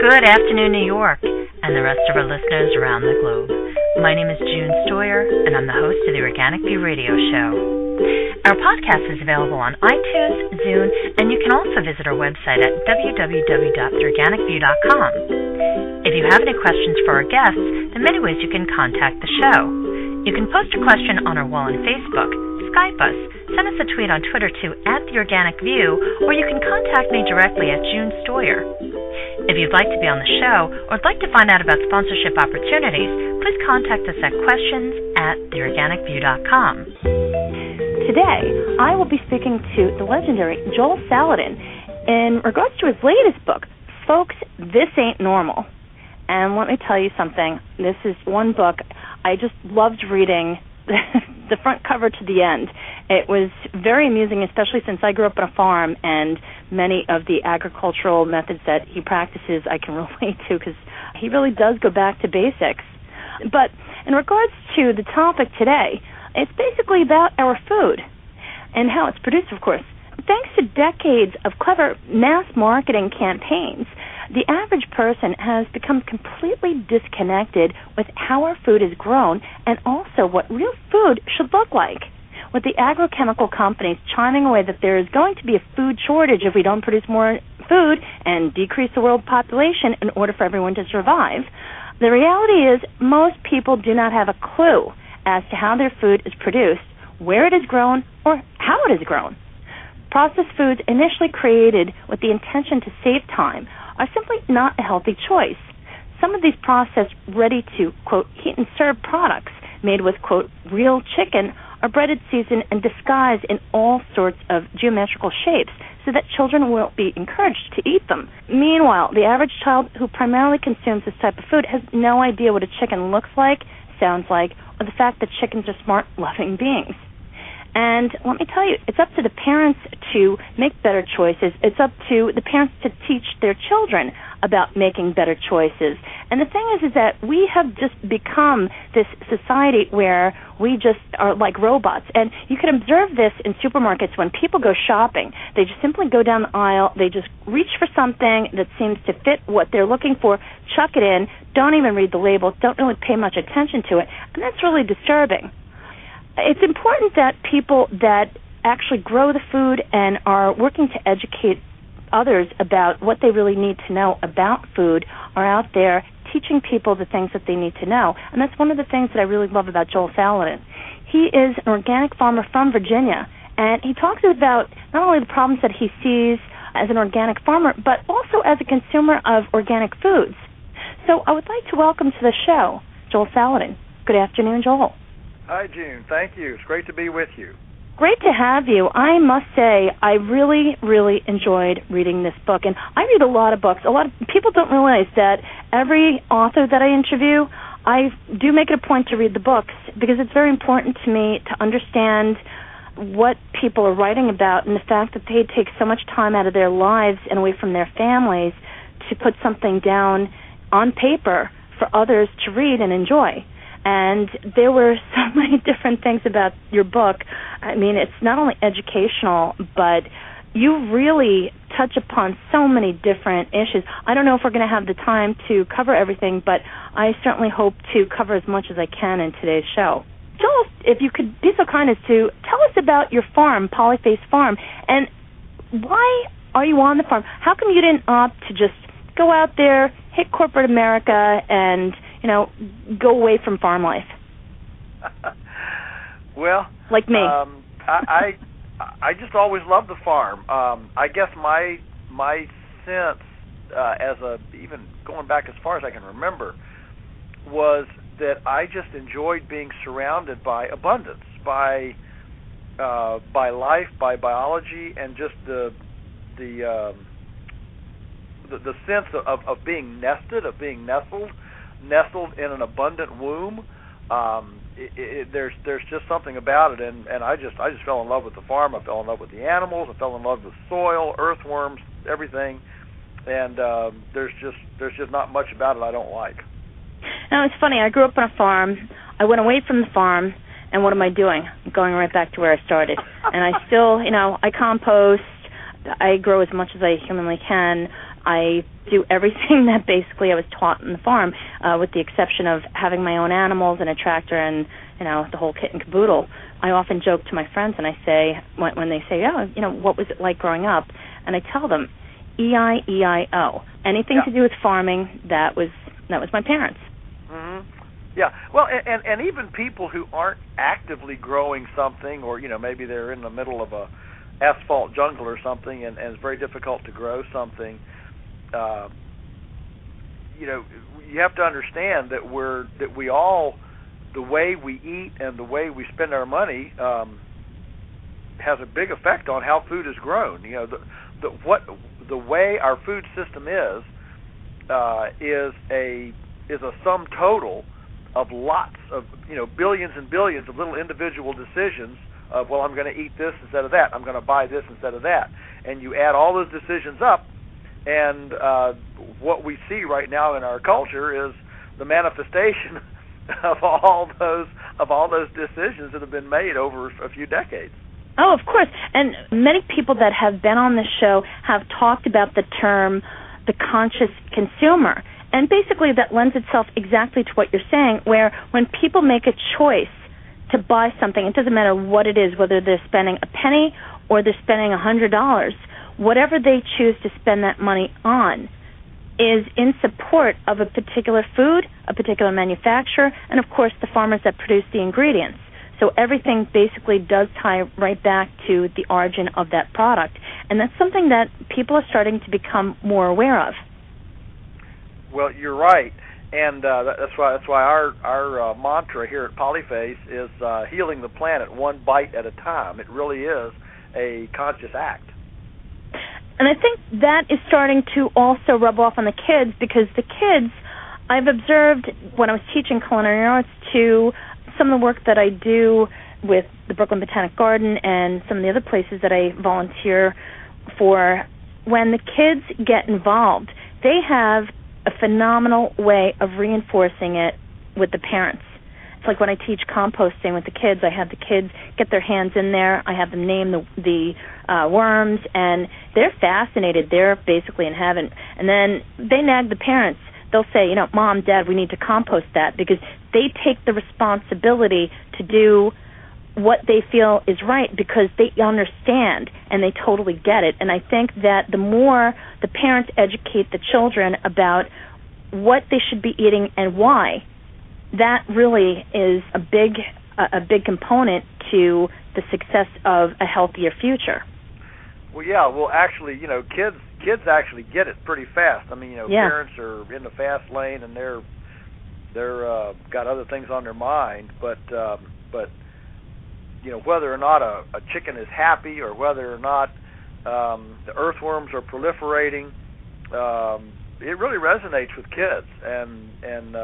Good afternoon, New York, and the rest of our listeners around the globe. My name is June Stoyer, and I'm the host of the Organic View Radio Show. Our podcast is available on iTunes, Zune, and you can also visit our website at www.theorganicview.com. If you have any questions for our guests, there are many ways you can contact the show. You can post a question on our wall on Facebook, Skype us, send us a tweet on Twitter to @TheOrganicView, or you can contact me directly at June Stoyer. If you'd like to be on the show or would like to find out about sponsorship opportunities, please contact us at questions@theorganicview.com. Today, I will be speaking to the legendary Joel Salatin in regards to his latest book, Folks, This Ain't Normal. And let me tell you something. This is one book I just loved reading the front cover to the end. It was very amusing, especially since I grew up on a farm, and many of the agricultural methods that he practices I can relate to, because he really does go back to basics. But in regards to the topic today, it's basically about our food and how it's produced, of course. Thanks to decades of clever mass marketing campaigns, the average person has become completely disconnected with how our food is grown and also what real food should look like. With the agrochemical companies chiming away that there is going to be a food shortage if we don't produce more food and decrease the world population in order for everyone to survive, the reality is most people do not have a clue as to how their food is produced, where it is grown, or how it is grown. Processed foods initially created with the intention to save time are simply not a healthy choice. Some of these processed, ready-to, quote, heat and serve products made with, quote, real chicken are breaded, seasoned, and disguised in all sorts of geometrical shapes so that children will be encouraged to eat them. Meanwhile, the average child who primarily consumes this type of food has no idea what a chicken looks like, sounds like, or the fact that chickens are smart, loving beings. And let me tell you, it's up to the parents to make better choices. It's up to the parents to teach their children about making better choices. And the thing is that we have just become this society where we just are like robots. And you can observe this in supermarkets when people go shopping. They just simply go down the aisle. They just reach for something that seems to fit what they're looking for, chuck it in, don't even read the label, don't really pay much attention to it. And that's really disturbing. It's important that people that actually grow the food and are working to educate others about what they really need to know about food are out there teaching people the things that they need to know. And that's one of the things that I really love about Joel Salatin. He is an organic farmer from Virginia, and he talks about not only the problems that he sees as an organic farmer, but also as a consumer of organic foods. So I would like to welcome to the show Joel Salatin. Good afternoon, Joel. Hi, June. Thank you. It's great to be with you. Great to have you. I must say, I really, really enjoyed reading this book. And I read a lot of books. A lot of people don't realize that every author that I interview, I do make it a point to read the books because it's very important to me to understand what people are writing about and the fact that they take so much time out of their lives and away from their families to put something down on paper for others to read and enjoy. And there were so many different things about your book. I mean, it's not only educational, but you really touch upon so many different issues. I don't know if we're going to have the time to cover everything, but I certainly hope to cover as much as I can in today's show. Joel, if you could be so kind as to tell us about your farm, Polyface Farm, and why are you on the farm? How come you didn't opt to just go out there, hit corporate America, and go away from farm life? Well, like me. I just always loved the farm. I guess my sense, even going back as far as I can remember, was that I just enjoyed being surrounded by abundance, by life, by biology, and just the sense of being nested, of being nestled in an abundant womb. There's just something about it, and I just fell in love with the farm. I fell in love with the animals. I fell in love with soil, earthworms, everything. And there's just not much about it I don't like. Now, it's funny. I grew up on a farm. I went away from the farm, and what am I doing? I'm going right back to where I started. And I still, I compost. I grow as much as I humanly can. I do everything that basically I was taught in the farm, with the exception of having my own animals and a tractor and, the whole kit and caboodle. I often joke to my friends and I say, when they say, what was it like growing up? And I tell them, E-I-E-I-O. Anything to do with farming, that was my parents. Mm-hmm. Yeah, well, and even people who aren't actively growing something, or maybe they're in the middle of a asphalt jungle or something, and it's very difficult to grow something. You have to understand that we all, the way we eat and the way we spend our money has a big effect on how food is grown. The way our food system is a sum total of lots of billions and billions of little individual decisions of, well, I'm going to eat this instead of that, I'm going to buy this instead of that, and you add all those decisions up, and what we see right now in our culture is the manifestation of all those decisions that have been made over a few decades. Oh, of course. And many people that have been on this show have talked about the term the conscious consumer. And basically that lends itself exactly to what you're saying, where when people make a choice to buy something, it doesn't matter what it is, whether they're spending a penny or they're spending $100, whatever they choose to spend that money on is in support of a particular food, a particular manufacturer, and of course the farmers that produce the ingredients. So everything basically does tie right back to the origin of that product. And that's something that people are starting to become more aware of. Well, you're right. And that's why our mantra here at Polyface is healing the planet one bite at a time. It really is a conscious act. And I think that is starting to also rub off on the kids, because the kids, I've observed when I was teaching culinary arts to some of the work that I do with the Brooklyn Botanic Garden and some of the other places that I volunteer for, when the kids get involved, they have a phenomenal way of reinforcing it with the parents. It's like when I teach composting with the kids, I have the kids get their hands in there, I have them name the worms, and they're fascinated. They're basically in heaven. And then they nag the parents. They'll say, Mom, Dad, we need to compost that, because they take the responsibility to do what they feel is right, because they understand and they totally get it. And I think that the more the parents educate the children about what they should be eating and why, that really is a big component to the success of a healthier future. Well, yeah. Well, actually, kids actually get it pretty fast. I mean, parents are in the fast lane and they're got other things on their mind, but whether or not a chicken is happy, or whether or not the earthworms are proliferating, it really resonates with kids, and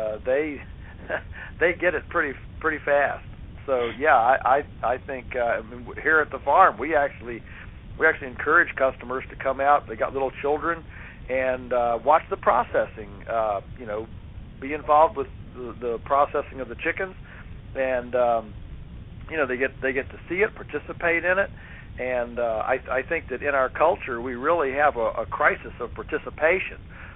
they get it pretty fast. So yeah, I think here at the farm we actually encourage customers to come out. They got little children, and watch the processing. Be involved with the processing of the chickens, and they get to see it, participate in it, and I think that in our culture we really have a crisis of participation.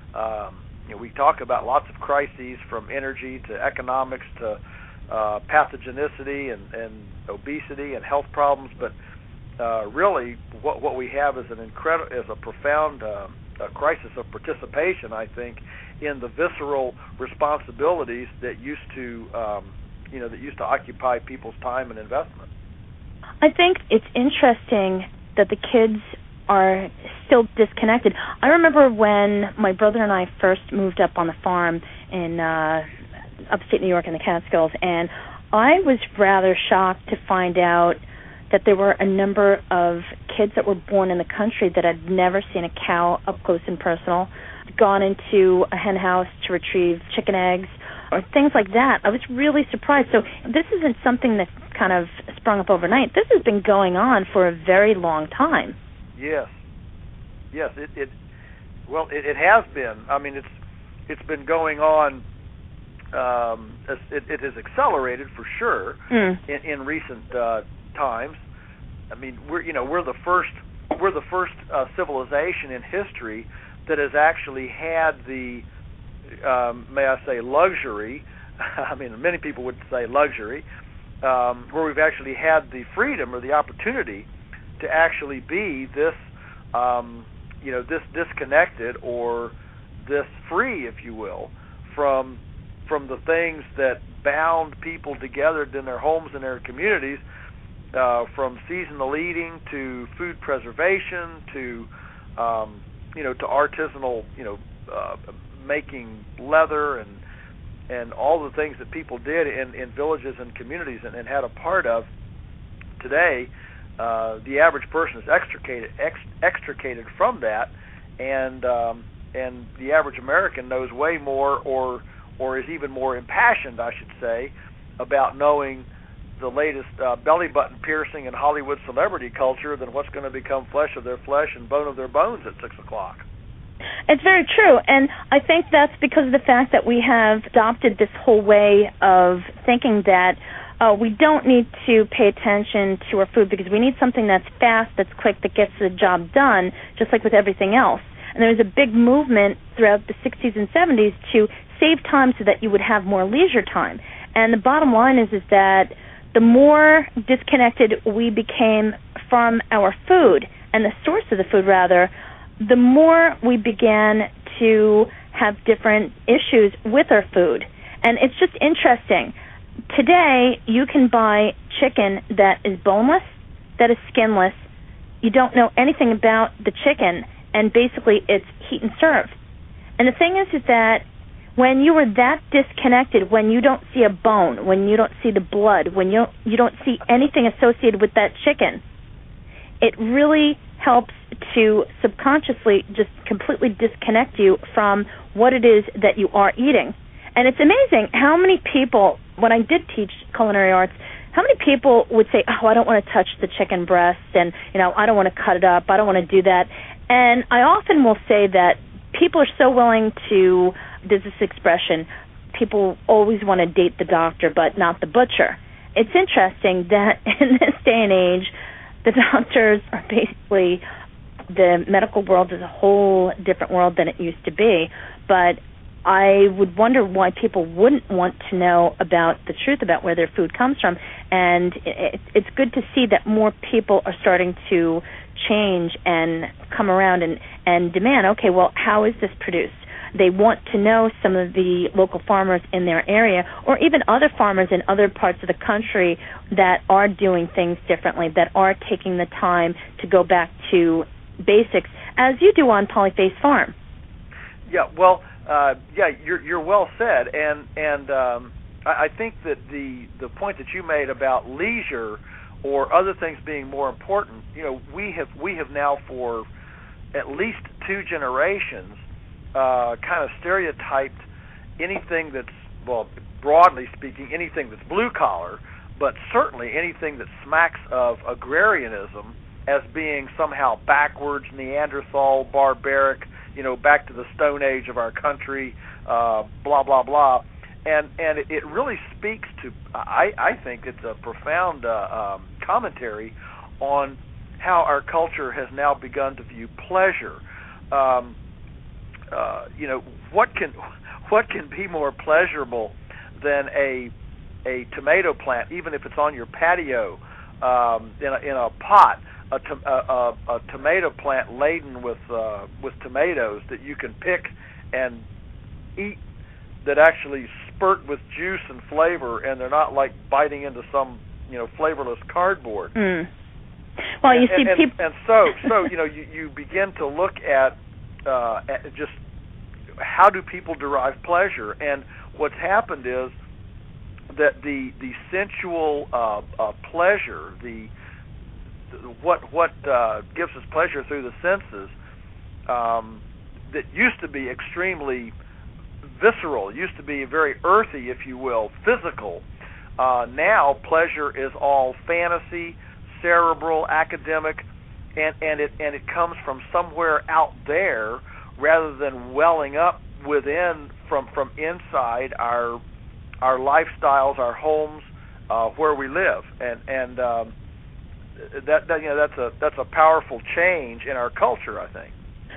We talk about lots of crises, from energy to economics to pathogenicity and obesity and health problems, but really what we have is a profound crisis of participation, I think, in the visceral responsibilities that used to occupy people's time and investment. I think it's interesting that the kids are still disconnected. I remember when my brother and I first moved up on the farm in upstate New York in the Catskills, and I was rather shocked to find out that there were a number of kids that were born in the country that had never seen a cow up close and personal, gone into a hen house to retrieve chicken eggs, or things like that. I was really surprised. So this isn't something that kind of sprung up overnight. This has been going on for a very long time. Yes, it has been. I mean, it's been going on. It has accelerated for sure in recent times. I mean, we're the first civilization in history that has actually had the, may I say, luxury, I mean, many people would say luxury, where we've actually had the freedom or the opportunity to actually be this, this disconnected or this free, if you will, from the things that bound people together in their homes and their communities, from seasonal eating to food preservation to to artisanal, making leather and all the things that people did in villages and communities and had a part of. Today, the average person is extricated from that, and the average American knows way more, or is even more impassioned, I should say, about knowing the latest belly button piercing in Hollywood celebrity culture than what's going to become flesh of their flesh and bone of their bones at 6 o'clock. It's very true, and I think that's because of the fact that we have adopted this whole way of thinking that we don't need to pay attention to our food because we need something that's fast, that's quick, that gets the job done, just like with everything else. And there was a big movement throughout the 60s and 70s to save time so that you would have more leisure time. And the bottom line is that the more disconnected we became from our food, and the source of the food rather, the more we began to have different issues with our food. And it's just interesting. Today, you can buy chicken that is boneless, that is skinless. You don't know anything about the chicken, and basically it's heat and serve. And the thing is that when you are that disconnected, when you don't see a bone, when you don't see the blood, when you don't see anything associated with that chicken, it really helps to subconsciously just completely disconnect you from what it is that you are eating. And it's amazing how many people, when I did teach culinary arts, how many people would say, oh, I don't want to touch the chicken breast, and, I don't want to cut it up, I don't want to do that. And I often will say that people are so willing to, there's this expression, people always want to date the doctor but not the butcher. It's interesting that in this day and age, the doctors are basically, the medical world is a whole different world than it used to be, but I would wonder why people wouldn't want to know about the truth about where their food comes from, and it's good to see that more people are starting to change and come around and demand, okay, well, how is this produced? They want to know some of the local farmers in their area, or even other farmers in other parts of the country that are doing things differently, that are taking the time to go back to basics, as you do on Polyface Farm. Yeah, well, you're well said, and I think that the point that you made about leisure or other things being more important, we have now for at least 2 generations kind of stereotyped anything that's, well, broadly speaking, anything that's blue collar, but certainly anything that smacks of agrarianism as being somehow backwards, Neanderthal, barbaric, back to the Stone Age of our country, blah, blah, blah. And it really speaks to, I think it's a profound commentary on how our culture has now begun to view pleasure. What can be more pleasurable than a tomato plant, even if it's on your patio, in a pot, a tomato plant laden with tomatoes that you can pick and eat, that actually spurt with juice and flavor, and they're not like biting into some flavorless cardboard. Mm. Well, you see, people, and so you begin to look at just how do people derive pleasure, and what's happened is that the sensual pleasure, what gives us pleasure through the senses, that used to be extremely visceral, used to be very earthy, if you will, physical. Now pleasure is all fantasy, cerebral, academic, and it comes from somewhere out there rather than welling up within from inside our lifestyles, our homes, where we live, and that's a powerful change in our culture, I think.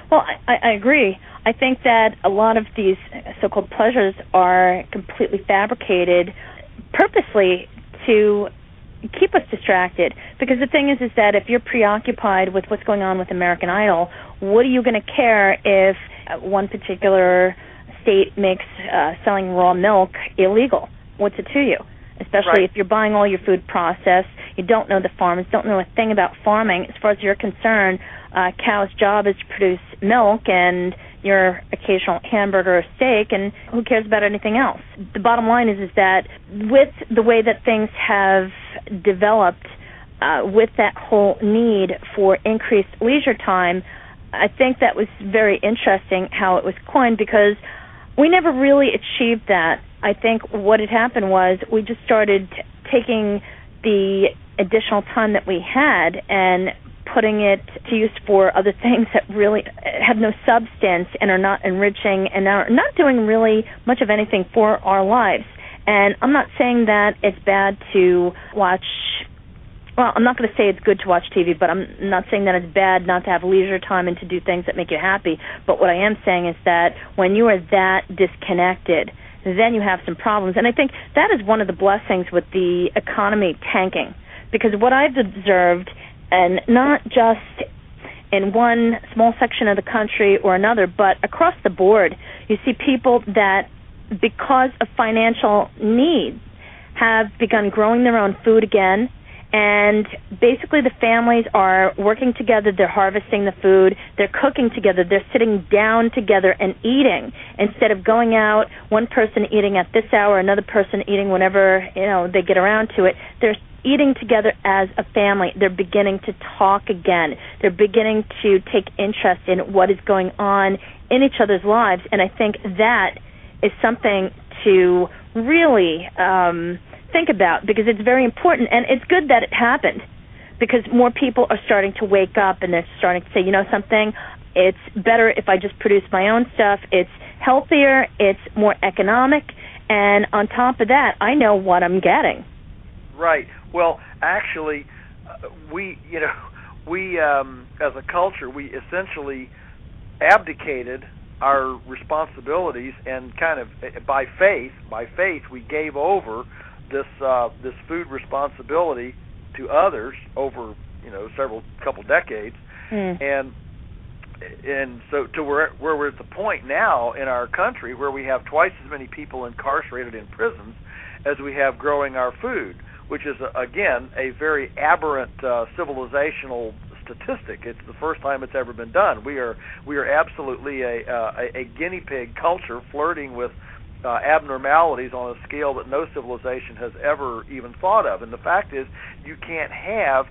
Well, I agree. I think that a lot of these so-called pleasures are completely fabricated purposely to keep us distracted. Because the thing is that if you're preoccupied with what's going on with American Idol, what are you going to care if one particular state makes selling raw milk illegal? What's it to you? Especially if you're buying all your food processed, you don't know the farmers, don't know a thing about farming. As far as you're concerned, cow's job is to produce milk and your occasional hamburger or steak, and who cares about anything else? The bottom line is that with the way that things have developed, with that whole need for increased leisure time, I think that was very interesting how it was coined, because we never really achieved that. I think what had happened was we just started taking the additional time that we had and putting it to use for other things that really have no substance and are not enriching and are not doing really much of anything for our lives. And I'm not saying that it's bad to watch, well, I'm not going to say it's good to watch TV, but I'm not saying that it's bad not to have leisure time and to do things that make you happy. But what I am saying is that when you are that disconnected, then you have some problems. And I think that is one of the blessings with the economy tanking. Because what I've observed, and not just in one small section of the country or another, but across the board, you see people that, because of financial need, have begun growing their own food again. And basically the families are working together, they're harvesting the food, they're cooking together, they're sitting down together and eating instead of going out, one person eating at this hour, another person eating whenever, they get around to it. They're eating together as a family. They're beginning to talk again. They're beginning to take interest in what is going on in each other's lives. And I think that is something to really think about, because it's very important, and it's good that it happened, because more people are starting to wake up and they're starting to say, something, it's better if I just produce my own stuff. It's healthier, it's more economic, and on top of that, I know what I'm getting. Right. Well, actually, we as a culture, we essentially abdicated our responsibilities, and kind of by faith, we gave over this food responsibility to others over couple decades, and so to where we're at the point now in our country where we have twice as many people incarcerated in prisons as we have growing our food, which is again a very aberrant civilizational statistic. It's the first time it's ever been done. We are absolutely a guinea pig culture, flirting with abnormalities on a scale that no civilization has ever even thought of. And the fact is, you cannot have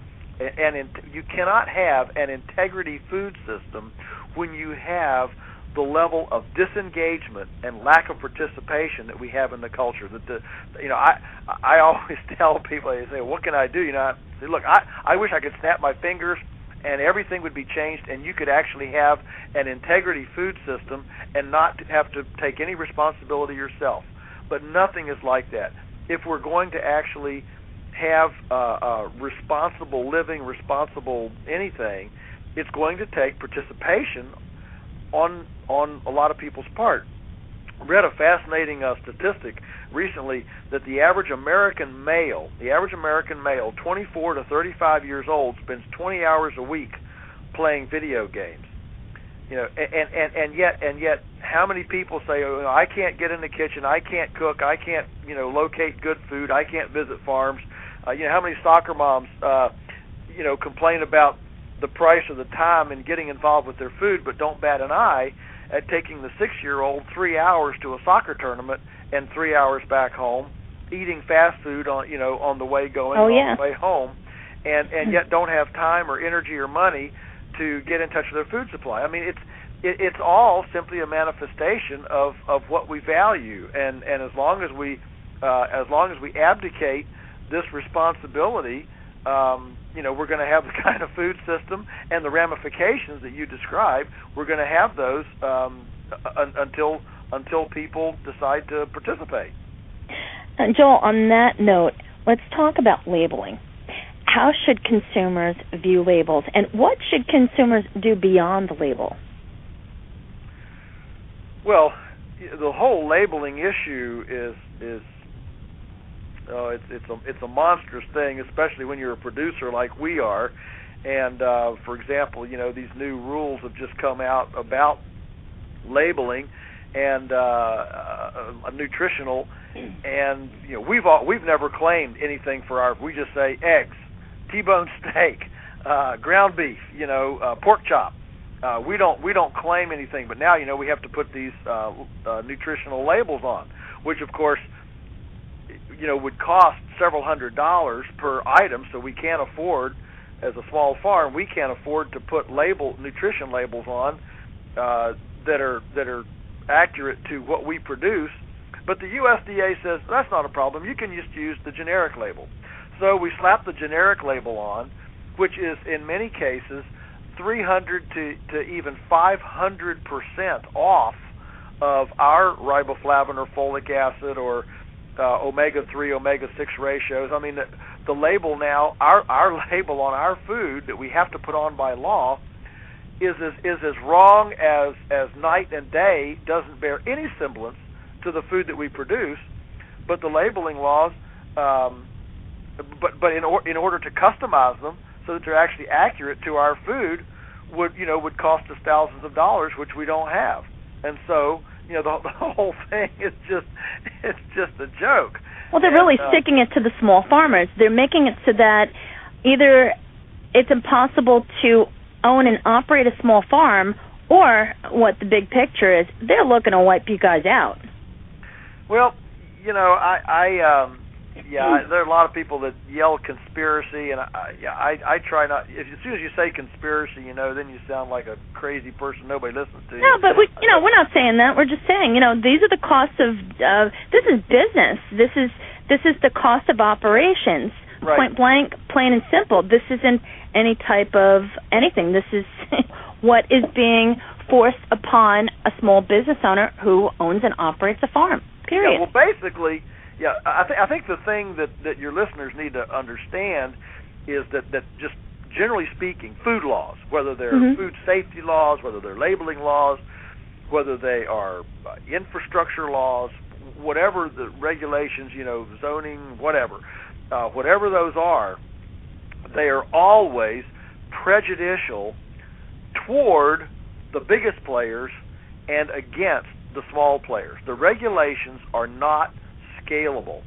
an integrity food system when you have the level of disengagement and lack of participation that we have in the culture. I always tell people, they say, "What can I do?" I say, "Look, I wish I could snap my fingers and everything would be changed, and you could actually have an integrity food system and not have to take any responsibility yourself." But nothing is like that. If we're going to actually have responsible living, responsible anything, it's going to take participation on a lot of people's part. I read a fascinating statistic recently that the average American male, 24 to 35 years old, spends 20 hours a week playing video games. And yet, how many people say, "I can't get in the kitchen, I can't cook, I can't, locate good food, I can't visit farms." How many soccer moms, complain about the price of the time and getting involved with their food, but don't bat an eye at taking the 6-year-old 3 hours to a soccer tournament and 3 hours back home, eating fast food on the way going, on the way home, and yet don't have time or energy or money to get in touch with their food supply. I mean, it's all simply a manifestation of what we value, and as long as we abdicate this responsibility, we're going to have the kind of food system and the ramifications that you described. We're going to have those until people decide to participate. And Joel, on that note, let's talk about labeling. How should consumers view labels, and what should consumers do beyond the label? Well, the whole labeling issue is it's a monstrous thing, especially when you're a producer like we are. And for example, these new rules have just come out about labeling and nutritional, and we've never claimed anything for our. We just say eggs, T-bone steak, ground beef, pork chop. We don't claim anything, but now we have to put these nutritional labels on, which of course would cost several $100s per item. So we can't afford, as a small farm, we can't afford to put nutrition labels on that are accurate to what we produce. But the USDA says that's not a problem. You can just use the generic label. So we slap the generic label on, which is in many cases 300 to even 500% off of our riboflavin or folic acid or omega-3, omega-6 ratios. I mean, the label now, our label on our food that we have to put on by law is as wrong as night and day, doesn't bear any semblance to the food that we produce. But the labeling laws, but in order to customize them so that they're actually accurate to our food, would cost us thousands of dollars, which we don't have. And so, the whole thing is just a joke. Well, they're really sticking it to the small farmers. They're making it so that either it's impossible to own and operate a small farm, or what the big picture is, they're looking to wipe you guys out. Well, there are a lot of people that yell conspiracy, and I try not. As soon as you say conspiracy, then you sound like a crazy person. Nobody listens to you. No, but we're not saying that. We're just saying, these are the costs of. This is business. This is the cost of operations. Right. Point blank, plain and simple. This isn't any type of anything. This is what is being forced upon a small business owner who owns and operates a farm. Period. Yeah, well, basically, I think the thing that your listeners need to understand is that just generally speaking, food laws, whether they're food safety laws, whether they're labeling laws, whether they are infrastructure laws, whatever the regulations, zoning, whatever those are, they are always prejudicial toward the biggest players and against the small players. The regulations are not scalable.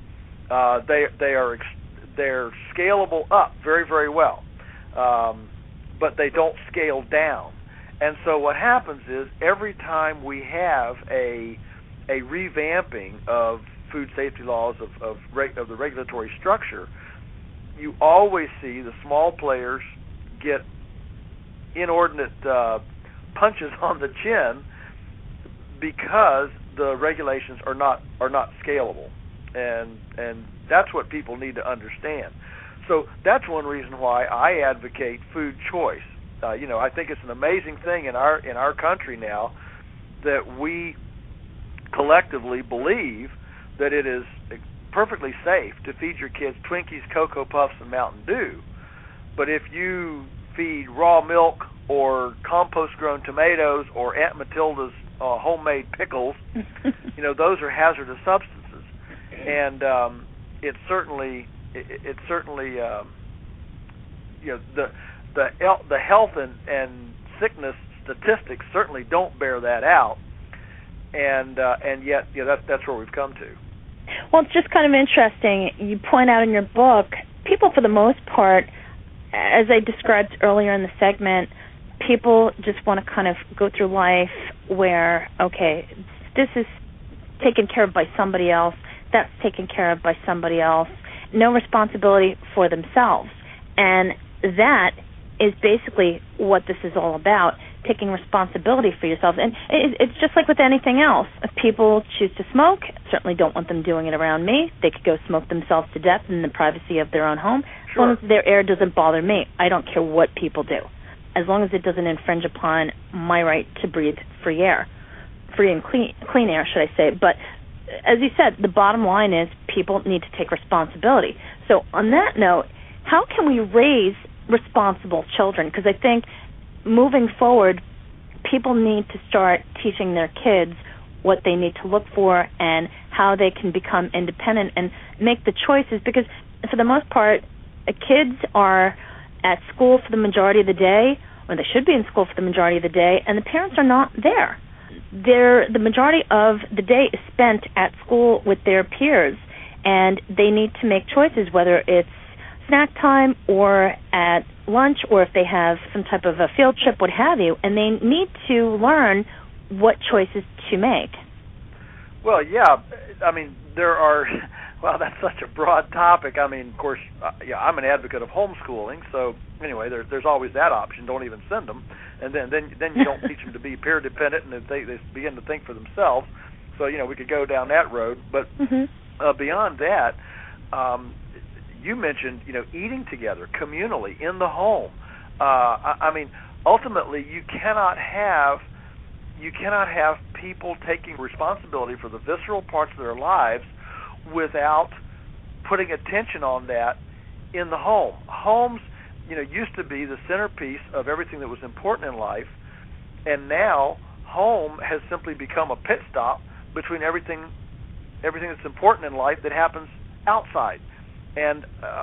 They're scalable up very, very well, but they don't scale down. And so what happens is every time we have a revamping of food safety laws of the regulatory structure, you always see the small players get inordinate punches on the chin because the regulations are not scalable, and that's what people need to understand. So that's one reason why I advocate food choice. I think it's an amazing thing in our country now that we collectively believe that it is perfectly safe to feed your kids Twinkies, Cocoa Puffs, and Mountain Dew. But if you feed raw milk or compost-grown tomatoes or Aunt Matilda's homemade pickles, those are hazardous substances, and it certainly the health and sickness statistics certainly don't bear that out, and yet that's where we've come to. Well, it's just kind of interesting. You point out in your book, people for the most part, as I described earlier in the segment, people just want to kind of go through life where, okay, this is taken care of by somebody else, that's taken care of by somebody else, no responsibility for themselves. And that is basically what this is all about, taking responsibility for yourself. And it's just like with anything else. If people choose to smoke, certainly don't want them doing it around me. They could go smoke themselves to death in the privacy of their own home. As long as their air doesn't bother me, I don't care what people do. As long as it doesn't infringe upon my right to breathe free air, free and clean air, should I say. But as you said, the bottom line is people need to take responsibility. So on that note, how can we raise responsible children? Because I think moving forward, people need to start teaching their kids what they need to look for and how they can become independent and make the choices, because for the most part, kids are at school for the majority of the day, or they should be in school for the majority of the day, and the parents are not there. The majority of the day is spent at school with their peers, and they need to make choices, whether it's snack time or at lunch, or if they have some type of a field trip, what have you, and they need to learn what choices to make. Well, yeah, I mean, there are, well, that's such a broad topic. I mean, of course, I'm an advocate of homeschooling, so anyway, there's always that option. Don't even send them, and then you don't teach them to be peer dependent, and they begin to think for themselves. So, we could go down that road, but beyond that, you mentioned, eating together communally in the home. I mean, ultimately, you cannot have people taking responsibility for the visceral parts of their lives without putting attention on that in the home. Homes, used to be the centerpiece of everything that was important in life, and now home has simply become a pit stop between everything that's important in life that happens outside. And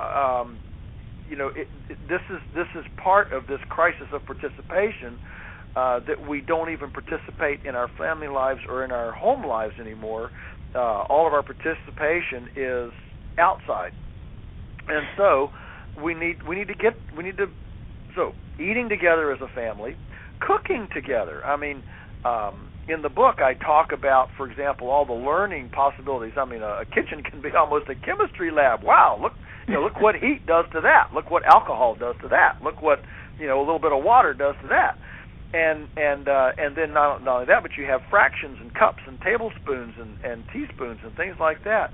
this is part of this crisis of participation, that we don't even participate in our family lives or in our home lives anymore. All of our participation is outside, and so we need to eating together as a family, cooking together. I mean, in the book I talk about, for example, all the learning possibilities. I mean, a kitchen can be almost a chemistry lab. Wow, look what heat does to that. Look what alcohol does to that. Look what a little bit of water does to that. And then not only that, but you have fractions and cups and tablespoons and teaspoons and things like that.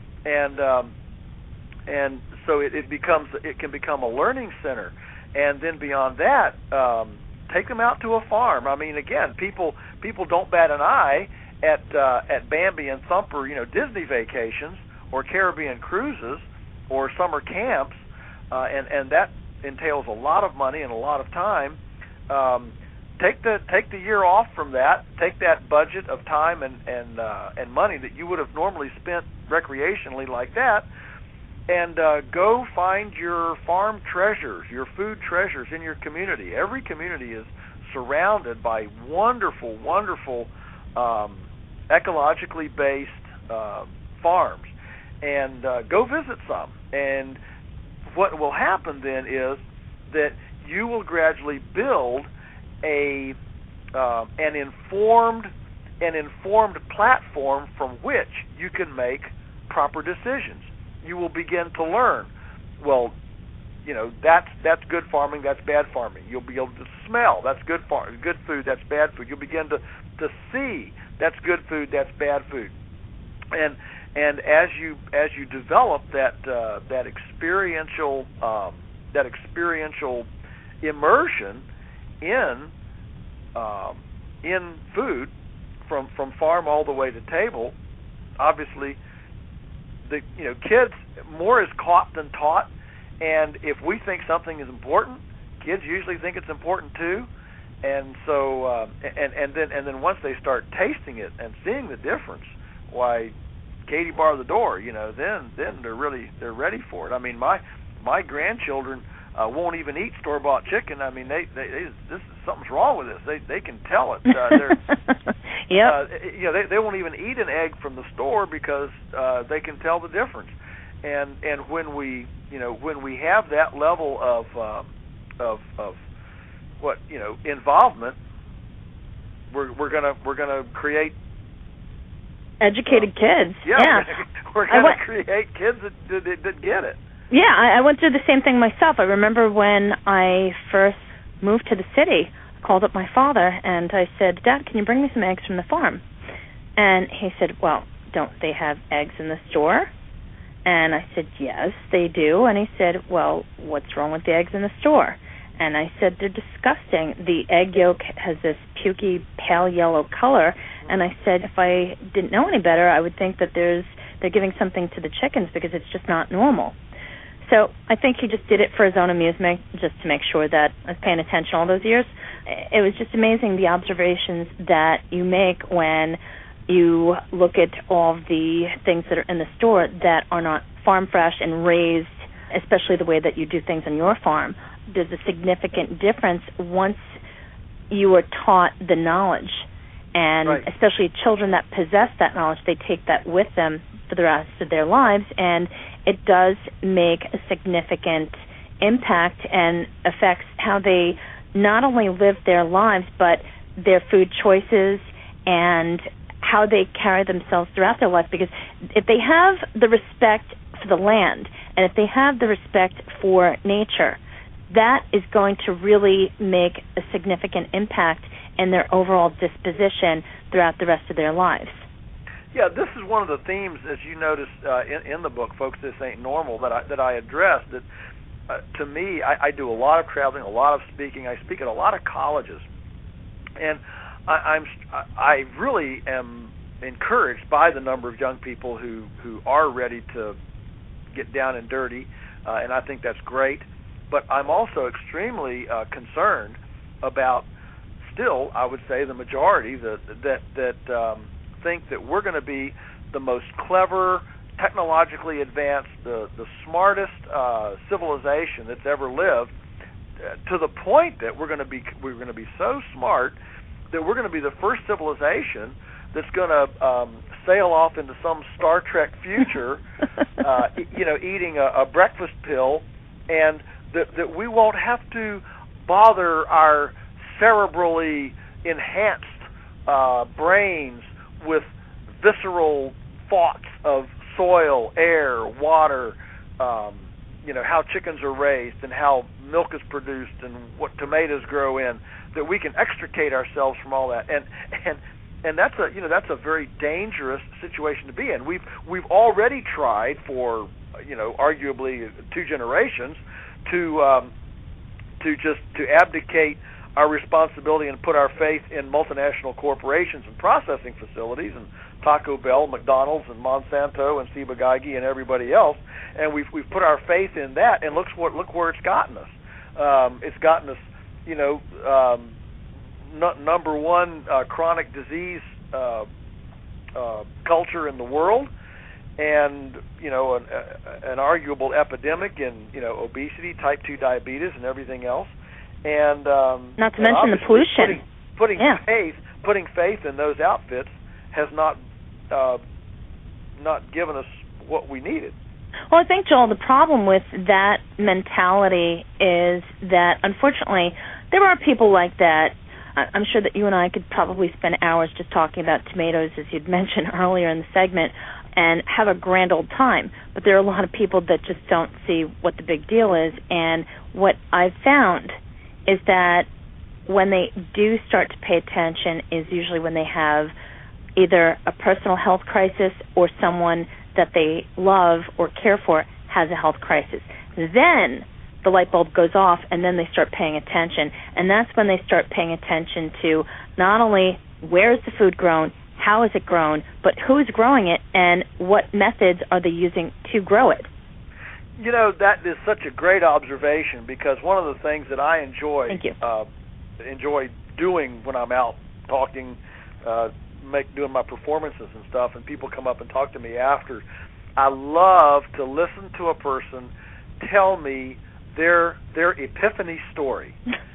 And so it can become a learning center. And then beyond that, take them out to a farm. I mean, again, people don't bat an eye at Bambi and Thumper, Disney vacations or Caribbean cruises or summer camps, and that entails a lot of money and a lot of time. Take the year off from that. Take that budget of time and money that you would have normally spent recreationally like that, and go find your farm treasures, your food treasures in your community. Every community is surrounded by wonderful, wonderful ecologically based farms, and go visit some. And what will happen then is that you will gradually build an informed platform from which you can make proper decisions. You will begin to learn, well, that's good farming, that's bad farming. You'll be able to smell, that's good food, that's bad food. You'll begin to see, that's good food, that's bad food. And as you develop that experiential immersion in food from farm all the way to table, obviously the kids, more is caught than taught, and if we think something is important, kids usually think it's important too. And so and then once they start tasting it and seeing the difference, why, Katie bar the door, then they're ready for it. I mean, my grandchildren won't even eat store-bought chicken. I mean, something's wrong with this. They can tell it. They won't even eat an egg from the store because they can tell the difference. And when we have that level of involvement, we're gonna create educated kids. Yeah. We're gonna create kids that get it. Yeah, I went through the same thing myself. I remember when I first moved to the city, I called up my father and I said, "Dad, can you bring me some eggs from the farm?" And he said, "Well, don't they have eggs in the store?" And I said, "Yes, they do." And he said, "Well, what's wrong with the eggs in the store?" And I said, "They're disgusting. The egg yolk has this pukey, pale yellow color." And I said, if I didn't know any better, I would think that they're giving something to the chickens because it's just not normal. So I think he just did it for his own amusement, just to make sure that I was paying attention all those years. It was just amazing, the observations that you make when you look at all of the things that are in the store that are not farm fresh and raised, especially the way that you do things on your farm. There's a significant difference once you are taught the knowledge. And right. especially children that possess that knowledge, they take that with them for the rest of their lives, and it does make a significant impact and affects how they not only live their lives, but their food choices and how they carry themselves throughout their life. Because if they have the respect for the land, and if they have the respect for nature, that is going to really make a significant impact in their overall disposition throughout the rest of their lives. Yeah, this is one of the themes, as you notice in the book, Folks, This Ain't Normal, that I address. That to me, I do a lot of traveling, a lot of speaking. I speak at a lot of colleges, and I really am encouraged by the number of young people who are ready to get down and dirty, and I think that's great. But I'm also extremely concerned about, still, I would say, the majority that think that we're going to be the most clever, technologically advanced, the smartest civilization that's ever lived, to the point that we're going to be so smart that we're going to be the first civilization that's going to sail off into some Star Trek future, eating a breakfast pill, and that we won't have to bother our cerebrally enhanced brains with visceral thoughts of soil, air, water, how chickens are raised and how milk is produced and what tomatoes grow in, that we can extricate ourselves from all that. And that's a very dangerous situation to be in. We've already tried for arguably 2 generations to abdicate our responsibility and put our faith in multinational corporations and processing facilities and Taco Bell, McDonald's, and Monsanto and Ciba-Geigy and everybody else, and we've put our faith in that, and look where it's gotten us. It's gotten us, number one chronic disease culture in the world, and an arguable epidemic in obesity, type 2 diabetes, and everything else. And not to mention the pollution. Putting faith in those outfits has not given us what we needed. Well, I think, Joel, the problem with that mentality is that, unfortunately, there are people like that. I'm sure that you and I could probably spend hours just talking about tomatoes, as you'd mentioned earlier in the segment, and have a grand old time. But there are a lot of people that just don't see what the big deal is. And what I've found is that when they do start to pay attention is usually when they have either a personal health crisis or someone that they love or care for has a health crisis. Then the light bulb goes off, and then they start paying attention. And that's when they start paying attention to not only where is the food grown, how is it grown, but who is growing it and what methods are they using to grow it. That is such a great observation, because one of the things that I enjoy doing when I'm out talking, doing my performances and stuff, and people come up and talk to me after, I love to listen to a person tell me their epiphany story.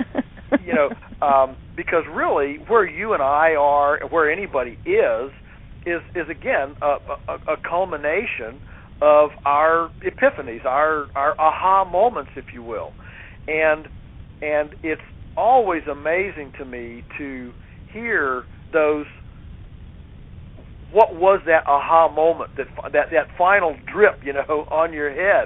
Because really, where you and I are, where anybody is again a culmination of our epiphanies, our aha moments, if you will, and it's always amazing to me to hear those. What was that aha moment? That final drip, on your head,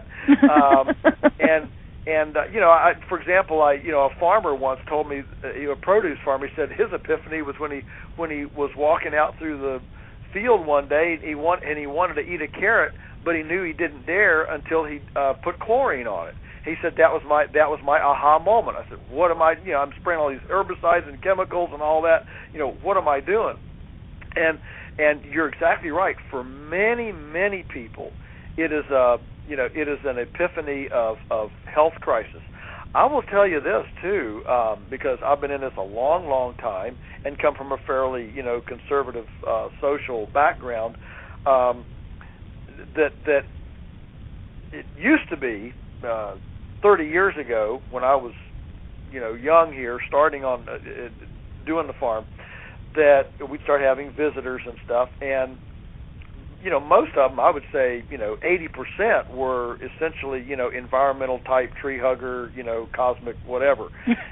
for example, a farmer once told me, a produce farmer, he said his epiphany was when he was walking out through the field one day, he wanted to eat a carrot, but he knew he didn't dare until he put chlorine on it. He said that was my aha moment. I said, what am I? I'm spraying all these herbicides and chemicals and all that. What am I doing? And you're exactly right. For many, many people, it is an epiphany of health crisis. I will tell you this too, because I've been in this a long, long time and come from a fairly, conservative social background. That it used to be 30 years ago when I was, young here, starting on doing the farm, that we'd start having visitors and stuff, and most of them, I would say, 80% were essentially, environmental type, tree hugger, cosmic, whatever.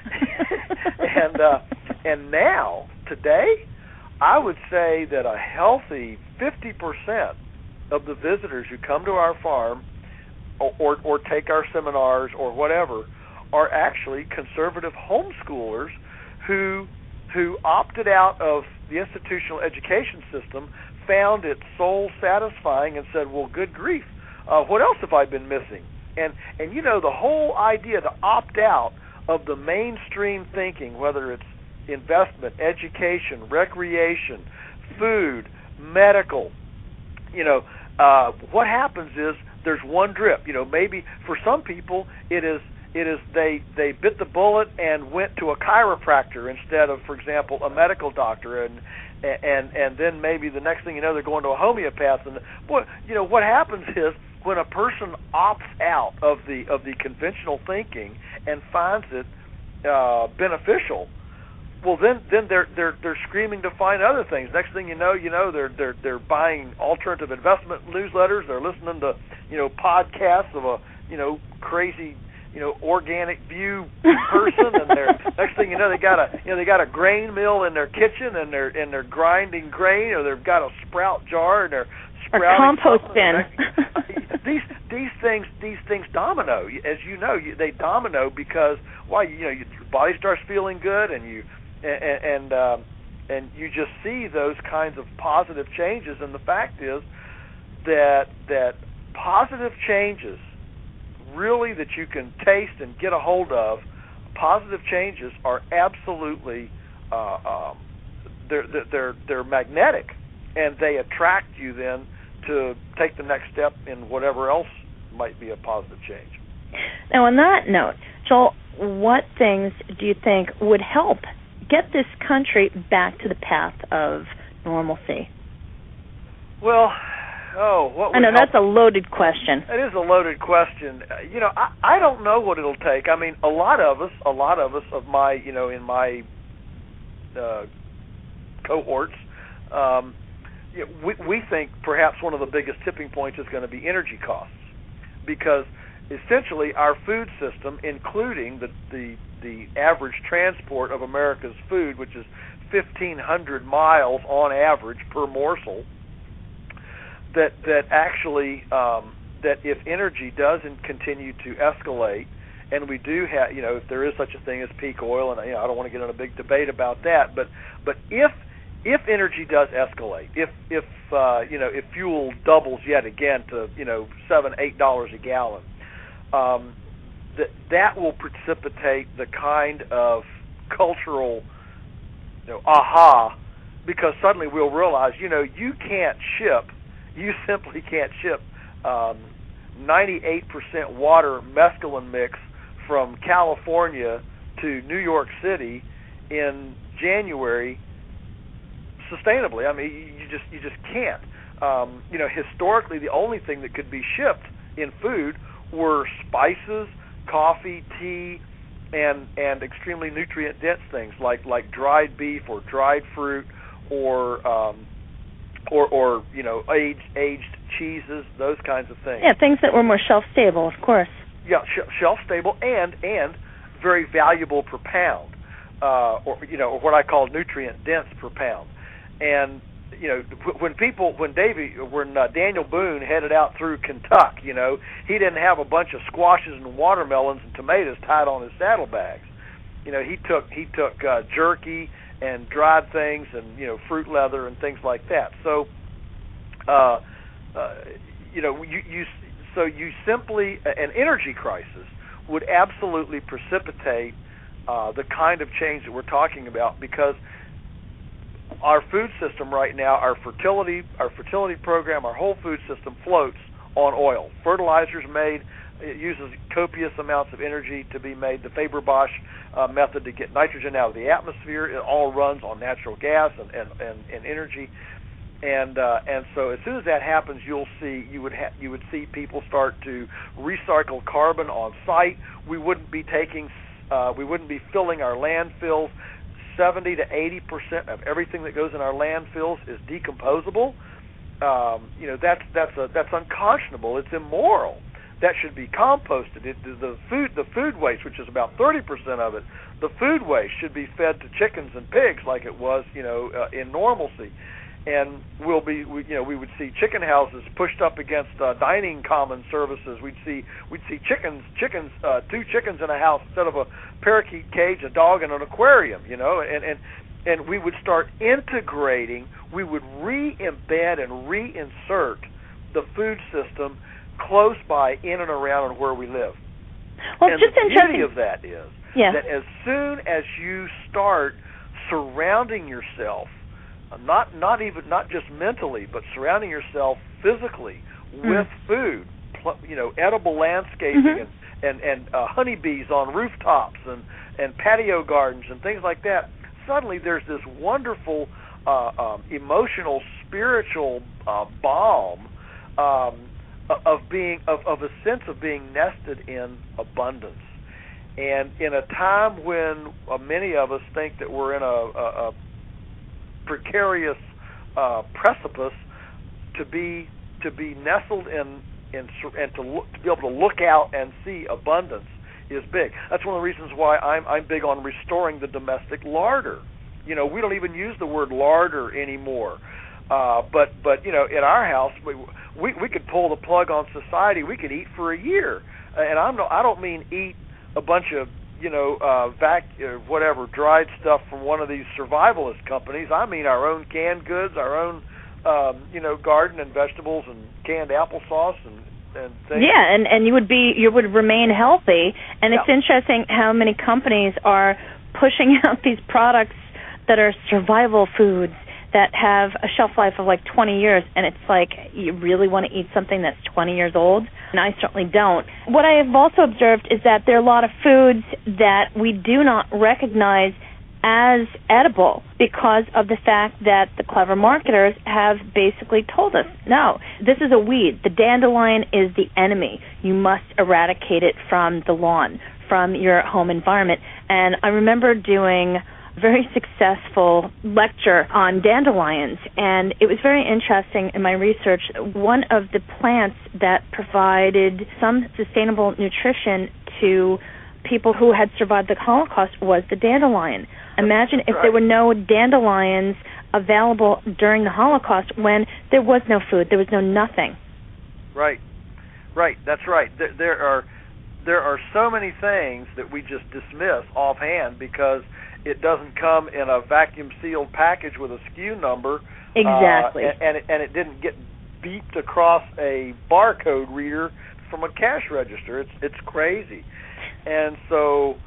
And now, today, I would say that a healthy 50% of the visitors who come to our farm or take our seminars or whatever are actually conservative homeschoolers who opted out of the institutional education system, found it soul satisfying, and said, well, good grief, what else have I been missing? And the whole idea to opt out of the mainstream thinking, whether it's investment, education, recreation, food, medical, what happens is there's one drip. Maybe for some people it is they bit the bullet and went to a chiropractor instead of, for example, a medical doctor, and then maybe the next thing you know, they're going to a homeopath. And what happens is when a person opts out of the conventional thinking and finds it beneficial, well, then they're screaming to find other things. Next thing you know, they're buying alternative investment newsletters. They're listening to podcasts of a crazy organic view person, and next thing you know, they got a grain mill in their kitchen, and they're grinding grain, or they've got a sprout jar and they're sprouting a compost bin. These things domino, as you know. They domino because your body starts feeling good, and you just see those kinds of positive changes. And the fact is that positive changes, really, that you can taste and get a hold of, positive changes are absolutely they're magnetic, and they attract you then to take the next step in whatever else might be a positive change. Now, on that note, Joel, what things do you think would help get this country back to the path of normalcy? Well, what would I know help? That's a loaded question. It is a loaded question. I don't know what it'll take. I mean, a lot of us of my, in my cohorts, we think perhaps one of the biggest tipping points is going to be energy costs, because essentially our food system, including the average transport of America's food, which is 1,500 miles on average per morsel, that actually that if energy doesn't continue to escalate, and we do have, if there is such a thing as peak oil, and I don't want to get in a big debate about that, but if energy does escalate, if fuel doubles yet again to $7-8 a gallon, that will precipitate the kind of cultural aha, because suddenly we'll realize you simply can't ship 98% water mescaline mix from California to New York City in January sustainably. I mean, you just can't. Historically, the only thing that could be shipped in food were spices, coffee, tea, and extremely nutrient dense things like dried beef or dried fruit or aged cheeses, those kinds of things. Yeah, things that were more shelf stable, of course. Yeah, shelf stable and very valuable per pound, or what I call nutrient dense per pound. And when Daniel Boone headed out through Kentucky, he didn't have a bunch of squashes and watermelons and tomatoes tied on his saddlebags. He took jerky and dried things and fruit leather and things like that. So you simply, an energy crisis would absolutely precipitate the kind of change that we're talking about, because our food system right now, our fertility program, our whole food system floats on oil. Fertilizers made, it uses copious amounts of energy to be made. The Faber-Bosch method to get nitrogen out of the atmosphere, it all runs on natural gas and energy. And so as soon as that happens, you would see people start to recycle carbon on site. We wouldn't be filling our landfills. 70 to 80% of everything that goes in our landfills is decomposable. That's unconscionable. It's immoral. That should be composted. The food waste, which is about 30% of it, the food waste should be fed to chickens and pigs like it was, in normalcy. And we would see chicken houses pushed up against dining common services. We'd see chickens, 2 chickens in a house instead of a parakeet cage, a dog, and an aquarium. And we would start integrating. We would re-embed and reinsert the food system close by, in and around, and where we live. Well, and just the interesting. beauty of that is that as soon as you start surrounding yourself, not just mentally, but surrounding yourself physically with food, edible landscaping and honeybees on rooftops and patio gardens and things like that, suddenly there's this wonderful emotional, spiritual balm of a sense of being nested in abundance. And in a time when many of us think that we're in a precarious precipice, to be nestled in and to be able to look out and see abundance is big. That's one of the reasons why I'm big on restoring the domestic larder. We don't even use the word larder anymore. But in our house we could pull the plug on society. We could eat for a year, and I don't mean eat a bunch of dried stuff from one of these survivalist companies. I mean our own canned goods, our own garden and vegetables and canned applesauce and things. Yeah, and you would remain healthy. And it's interesting how many companies are pushing out these products that are survival foods that have a shelf life of like 20 years, and it's like, you really want to eat something that's 20 years old? And I certainly don't. What I have also observed is that there are a lot of foods that we do not recognize as edible because of the fact that the clever marketers have basically told us, no, this is a weed. The dandelion is the enemy. You must eradicate it from the lawn, from your home environment. And I remember doing very successful lecture on dandelions, and it was very interesting in my research. One of the plants that provided some sustainable nutrition to people who had survived the Holocaust was the dandelion. Imagine if there were no dandelions available during the Holocaust when there was no food, there was no nothing. Right, that's right. There are so many things that we just dismiss offhand because it doesn't come in a vacuum-sealed package with a SKU number. Exactly. And it didn't get beeped across a barcode reader from a cash register. It's crazy. And so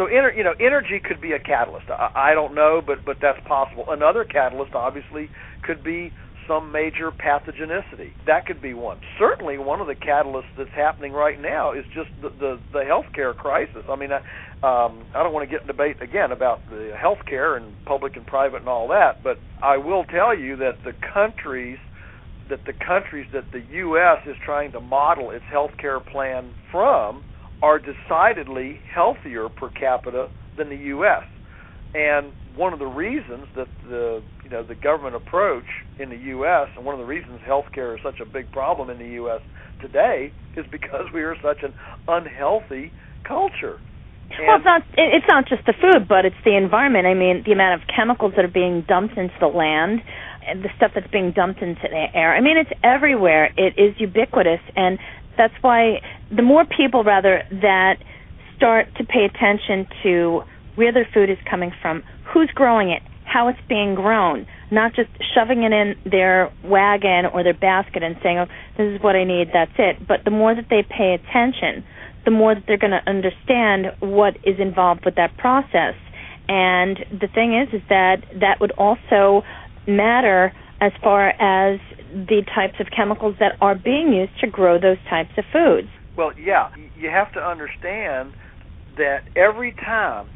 energy could be a catalyst. I don't know, but that's possible. Another catalyst, obviously, could be some major pathogenicity. That could be one. Certainly, one of the catalysts that's happening right now is just the healthcare crisis. I mean, I don't want to get in debate again about the healthcare and public and private and all that, but I will tell you that the countries that the U.S. is trying to model its healthcare plan from are decidedly healthier per capita than the U.S. And one of the reasons that the government approach in the U.S. and one of the reasons healthcare is such a big problem in the U.S. today is because we are such an unhealthy culture. Well, it's not just the food, but it's the environment. I mean, the amount of chemicals that are being dumped into the land, and the stuff that's being dumped into the air. I mean, it's everywhere. It is ubiquitous, and that's why the more people, rather, that start to pay attention to where their food is coming from, who's growing it, how it's being grown, not just shoving it in their wagon or their basket and saying, oh, this is what I need, that's it. But the more that they pay attention, the more that they're going to understand what is involved with that process. And the thing is that would also matter as far as the types of chemicals that are being used to grow those types of foods. Well, yeah, you have to understand that every time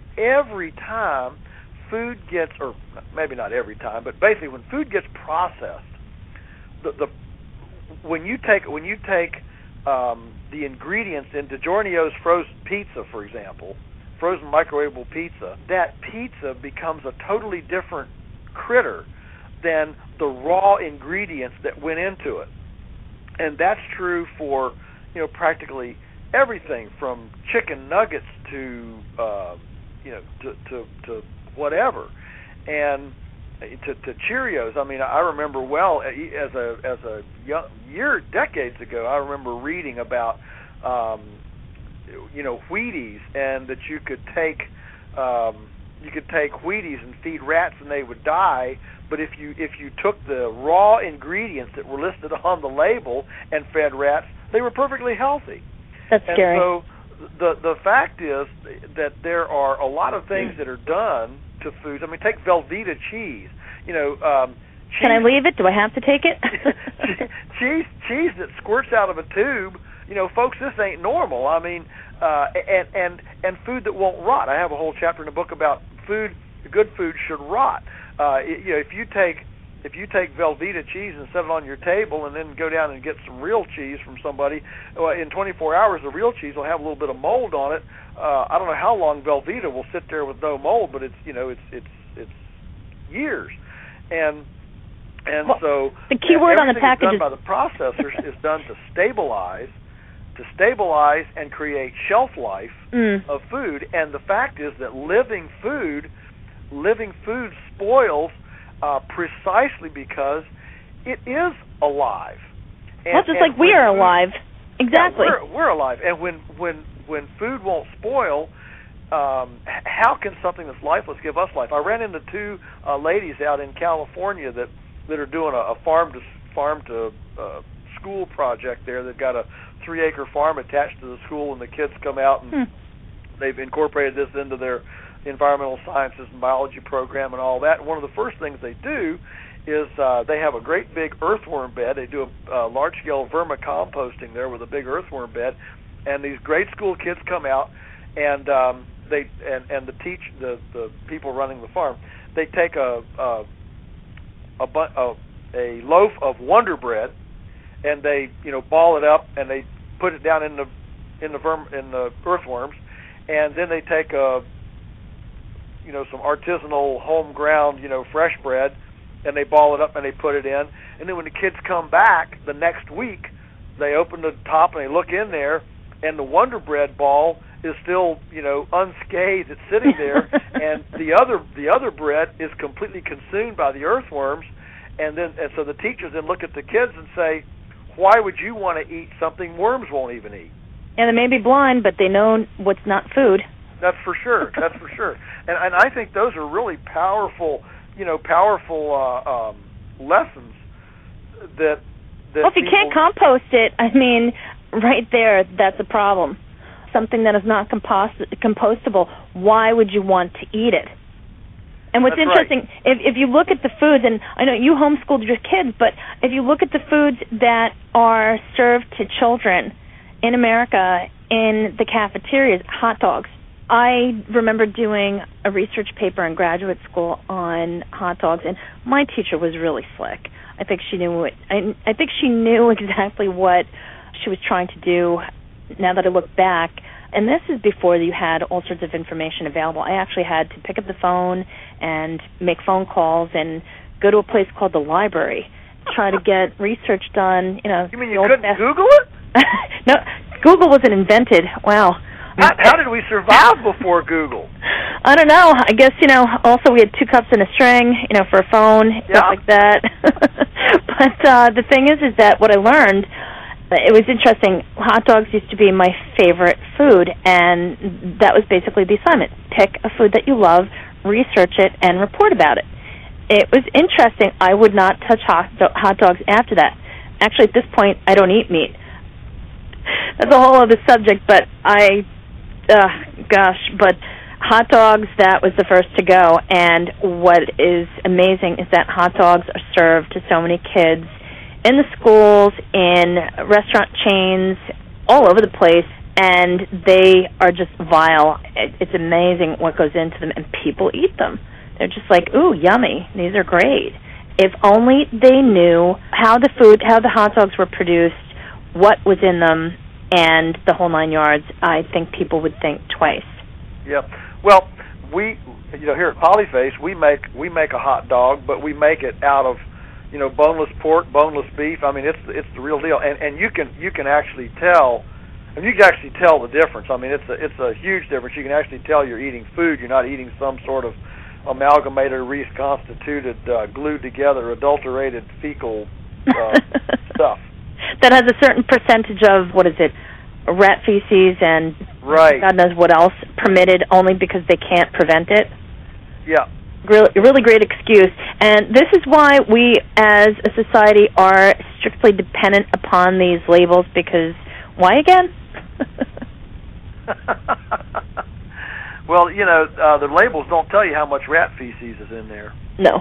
food gets, or maybe not every time, but basically when food gets processed, when you take the ingredients in DiGiorno's frozen pizza, for example, frozen microwavable pizza, that pizza becomes a totally different critter than the raw ingredients that went into it. And that's true for, practically everything from chicken nuggets to whatever, and to Cheerios. I mean, I remember well as a decades ago. I remember reading about Wheaties, and that you could take Wheaties and feed rats and they would die. But if you took the raw ingredients that were listed on the label and fed rats, they were perfectly healthy. That's scary. And so the fact is that there are a lot of things that are done to foods. I mean, take Velveeta cheese. Cheese, can I leave it? Do I have to take it? cheese that squirts out of a tube. Folks, this ain't normal. I mean, and food that won't rot. I have a whole chapter in the book about food. Good food should rot. If you take Velveeta cheese and set it on your table, and then go down and get some real cheese from somebody, in 24 hours the real cheese will have a little bit of mold on it. I don't know how long Velveeta will sit there with no mold, but it's years. And well, so the key word on the package done by the processors is done to stabilize and create shelf life of food. And the fact is that living food spoils precisely because it is alive. Well, just like we are alive. Exactly. Yeah, we're alive. And when food won't spoil, how can something that's lifeless give us life? I ran into two ladies out in California that are doing a farm to school project there. They've got a 3-acre farm attached to the school, and the kids come out and they've incorporated this into their environmental sciences and biology program and all that. And one of the first things they do is they have a great big earthworm bed. They do a large-scale vermicomposting there with a big earthworm bed, and these grade school kids come out, and the people running the farm, they take a loaf of Wonder Bread, and they ball it up and they put it down in the earthworms, and then they take some artisanal home ground fresh bread, and they ball it up and they put it in, and then when the kids come back the next week, they open the top and they look in there, and the Wonder Bread ball is still unscathed. It's sitting there, and the other bread is completely consumed by the earthworms, and so the teachers then look at the kids and say, why would you want to eat something worms won't even eat? And they may be blind, but they know what's not food. That's for sure. That's for sure. And I think those are really powerful lessons that well, if you can't compost it, I mean, right there, that's a problem. Something that is not compostable, why would you want to eat it? And what's interesting, right, if you look at the foods, and I know you homeschooled your kids, but if you look at the foods that are served to children in America in the cafeterias, hot dogs. I remember doing a research paper in graduate school on hot dogs, and my teacher was really slick. I think she knew I think she knew exactly what she was trying to do. Now that I look back, and this is before you had all sorts of information available. I actually had to pick up the phone and make phone calls and go to a place called the library, try to get research done. You mean you couldn't Google it? No, Google wasn't invented. Wow. How did we survive before Google? I don't know. I guess, also we had 2 cups and a string, for a phone, stuff like that. But the thing is that what I learned, it was interesting. Hot dogs used to be my favorite food, and that was basically the assignment. Pick a food that you love, research it, and report about it. It was interesting. I would not touch hot dogs after that. Actually, at this point, I don't eat meat. That's a whole other subject, but but hot dogs, that was the first to go. And what is amazing is that hot dogs are served to so many kids in the schools, in restaurant chains, all over the place, and they are just vile. It's amazing what goes into them, and people eat them. They're just like, ooh, yummy. These are great. If only they knew how the hot dogs were produced, what was in them, and the whole 9 yards, I think people would think twice. Yeah. Well, here at Polyface, we make a hot dog, but we make it out of, boneless pork, boneless beef. I mean, it's the real deal, and you can actually tell. And you can actually tell the difference. I mean, it's a huge difference. You can actually tell you're eating food. You're not eating some sort of amalgamated, reconstituted, glued together, adulterated fecal stuff. That has a certain percentage of, rat feces and right. God knows what else permitted only because they can't prevent it. Yeah. Really great excuse. And this is why we as a society are strictly dependent upon these labels, because why again? Well, the labels don't tell you how much rat feces is in there. No.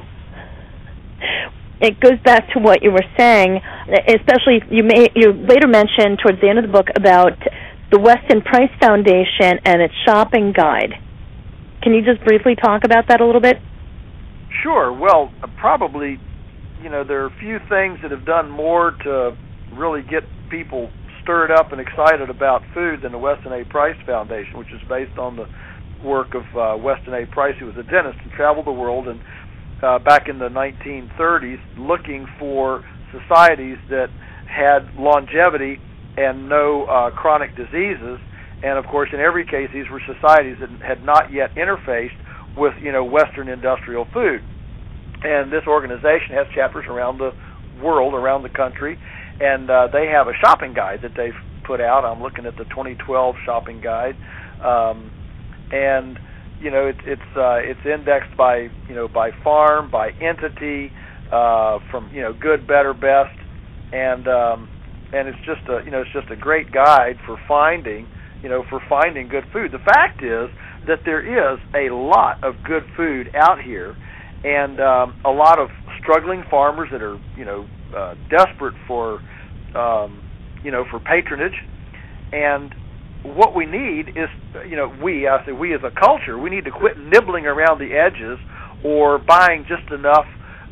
It goes back to what you were saying, especially you later mentioned towards the end of the book about the Weston Price Foundation and its shopping guide. Can you just briefly talk about that a little bit? Sure. Well, probably, there are a few things that have done more to really get people stirred up and excited about food than the Weston A. Price Foundation, which is based on the work of Weston A. Price, who was a dentist and traveled the world and back in the 1930s looking for societies that had longevity and no chronic diseases. And, of course, in every case, these were societies that had not yet interfaced with, Western industrial food. And this organization has chapters around the world, around the country, and they have a shopping guide that they've put out. I'm looking at the 2012 shopping guide, and it's indexed by by farm, by entity, from good, better, best, and it's just a great guide for finding good food. The fact is that there is a lot of good food out here, and a lot of struggling farmers that are desperate for for patronage. And what we need is, we as a culture, we need to quit nibbling around the edges or buying just enough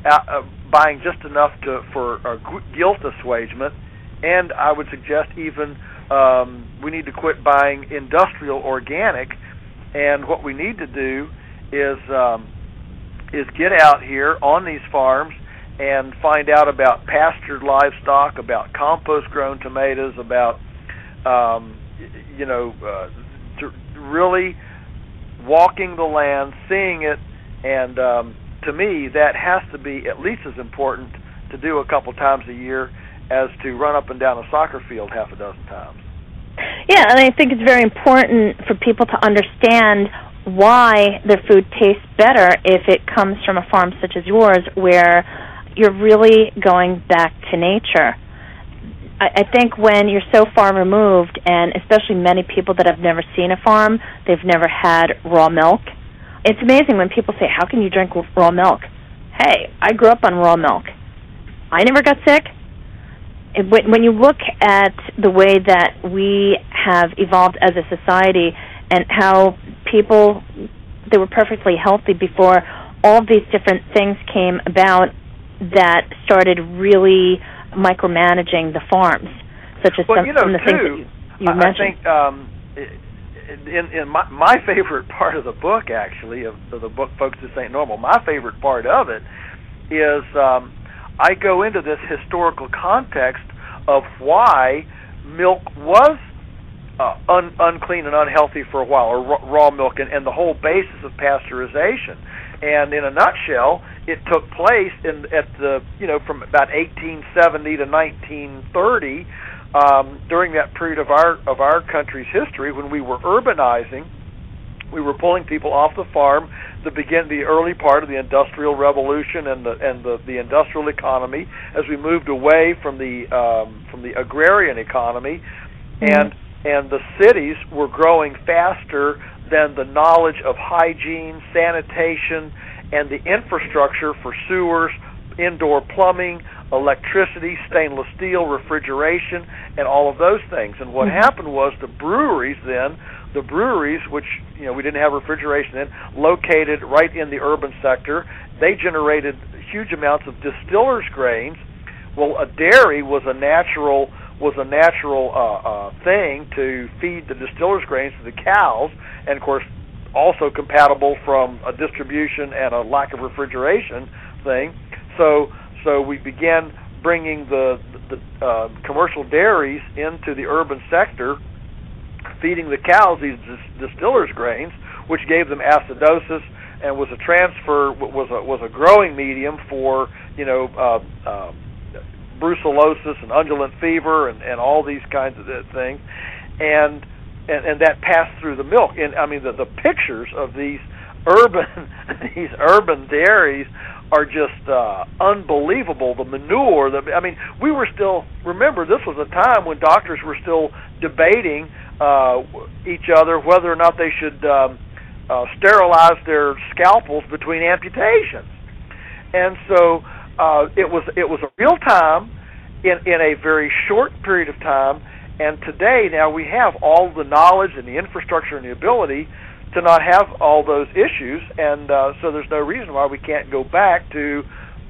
for guilt assuagement. And I would suggest even we need to quit buying industrial organic. And what we need to do is get out here on these farms and find out about pastured livestock, about compost-grown tomatoes, about really walking the land, seeing it, and to me, that has to be at least as important to do a couple times a year as to run up and down a soccer field half a dozen times. Yeah, and I think it's very important for people to understand why their food tastes better if it comes from a farm such as yours, where you're really going back to nature. I think when you're so far removed, and especially many people that have never seen a farm, they've never had raw milk. It's amazing when people say, how can you drink raw milk? Hey, I grew up on raw milk. I never got sick. When you look at the way that we have evolved as a society and how people, they were perfectly healthy before all of these different things came about that started really micromanaging the farms, such as some of the things that you mentioned. I think in my favorite part of the book, actually, of the book Folks This Ain't Normal, my favorite part of it is I go into this historical context of why milk was unclean and unhealthy for a while, or raw milk, and the whole basis of pasteurization. And in a nutshell, it took place from about 1870 to 1930, during that period of our country's history when we were urbanizing. We were pulling people off the farm to begin the early part of the Industrial Revolution and the industrial economy, as we moved away from the agrarian economy, and the cities were growing faster than the knowledge of hygiene, sanitation, and the infrastructure for sewers, indoor plumbing, electricity, stainless steel, refrigeration, and all of those things. And what happened was the breweries, which we didn't have refrigeration in, located right in the urban sector, they generated huge amounts of distillers' grains. Well, a dairy was a natural thing to feed the distillers' grains to the cows, and of course also compatible from a distribution and a lack of refrigeration thing. So we began bringing the commercial dairies into the urban sector, feeding the cows these distillers' grains, which gave them acidosis and was a growing medium for brucellosis and undulant fever and all these kinds of things, and that passed through the milk. And I mean the pictures of these urban dairies are just unbelievable. The manure, we were still, remember, this was a time when doctors were still debating each other whether or not they should sterilize their scalpels between amputations. And so it was a real time in a very short period of time. And today, now we have all the knowledge and the infrastructure and the ability to not have all those issues, and so there's no reason why we can't go back to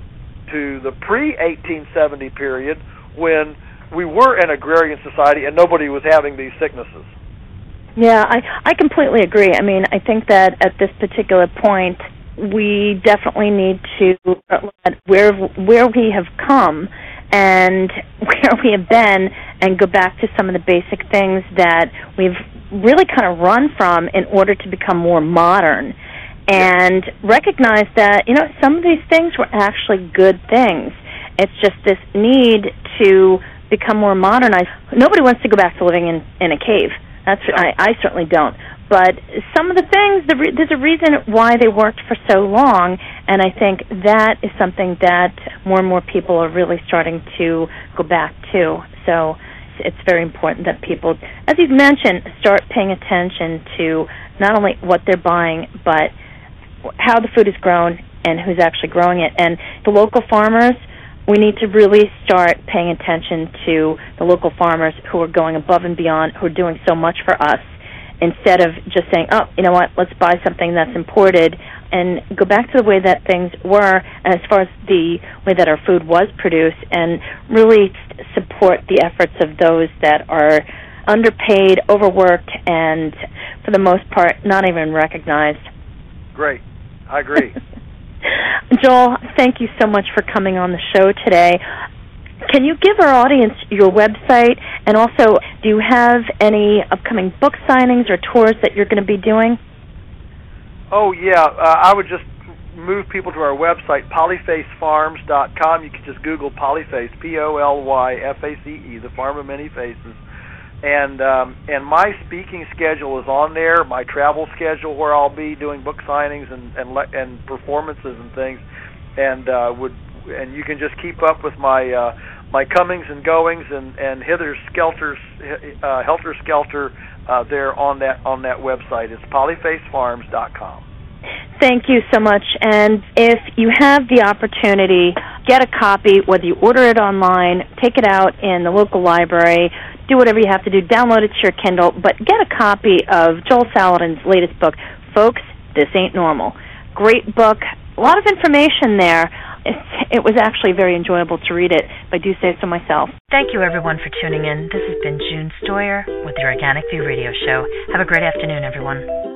the pre-1870 period when we were an agrarian society and nobody was having these sicknesses. Yeah, I completely agree. I mean, I think that at this particular point, we definitely need to look at where we have come and where we have been and go back to some of the basic things that we've really kind of run from in order to become more modern, and recognize that, some of these things were actually good things. It's just this need to become more modernized. Nobody wants to go back to living in a cave. I certainly don't. But some of the things, there's a reason why they worked for so long, and I think that is something that more and more people are really starting to go back to. So it's very important that people, as you've mentioned, start paying attention to not only what they're buying, but how the food is grown and who's actually growing it. And the local farmers, we need to really start paying attention to the local farmers who are going above and beyond, who are doing so much for us, instead of just saying, oh, you know what, let's buy something that's imported, and go back to the way that things were, and as far as the way that our food was produced, and really support the efforts of those that are underpaid, overworked, and for the most part, not even recognized. Great. I agree. Joel, thank you so much for coming on the show today. Can you give our audience your website, and also, do you have any upcoming book signings or tours that you're going to be doing? Oh, yeah. I would just move people to our website, polyfacefarms.com. You can just Google Polyface, Polyface, the farm of many faces. And my speaking schedule is on there, my travel schedule where I'll be doing book signings and performances and things, and you can just keep up with my comings and goings and helter skelter there on that website. It's polyfacefarms.com. Thank you so much. And if you have the opportunity, get a copy, whether you order it online, take it out in the local library, do whatever you have to do, download it to your Kindle, but get a copy of Joel Salatin's latest book, Folks, This Ain't Normal. Great book, a lot of information there. It was actually very enjoyable to read it, if I do say so myself. Thank you, everyone, for tuning in. This has been June Stoyer with the Organic View Radio Show. Have a great afternoon, everyone.